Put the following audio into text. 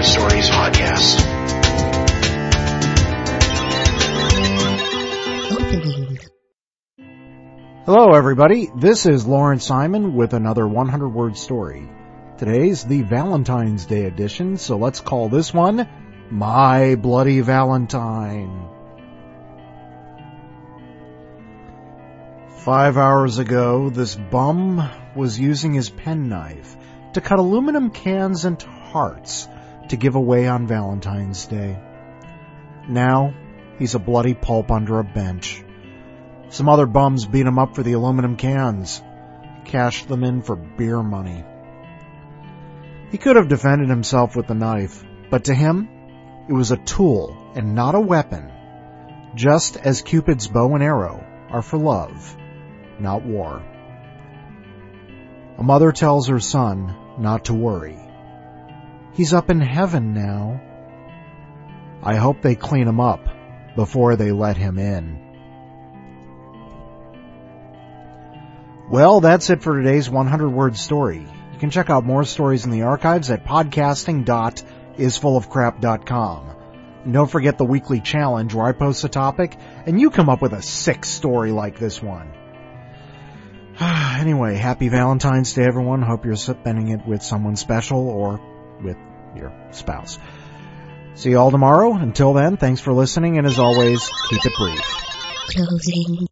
Stories podcast. Hello, everybody. This is Lawrence Simon with another 100-word story. Today's the Valentine's Day edition, so let's call this one My Bloody Valentine. 5 hours ago, this bum was using his penknife to cut aluminum cans into hearts to give away on Valentine's Day. Now, he's a bloody pulp under a bench. Some other bums beat him up for the aluminum cans, cashed them in for beer money. He could have defended himself with the knife, but to him, it was a tool and not a weapon, just as Cupid's bow and arrow are for love, not war. A mother tells her son not to worry. He's up in heaven now. I hope they clean him up before they let him in. Well, that's it for today's 100-word story. You can check out more stories in the archives at podcasting.isfullofcrap.com. And don't forget the weekly challenge where I post a topic and you come up with a sick story like this one. Anyway, happy Valentine's Day, everyone. Hope you're spending it with someone special or with your spouse. See you all tomorrow. Until then, thanks for listening, and as always, keep it brief. Closing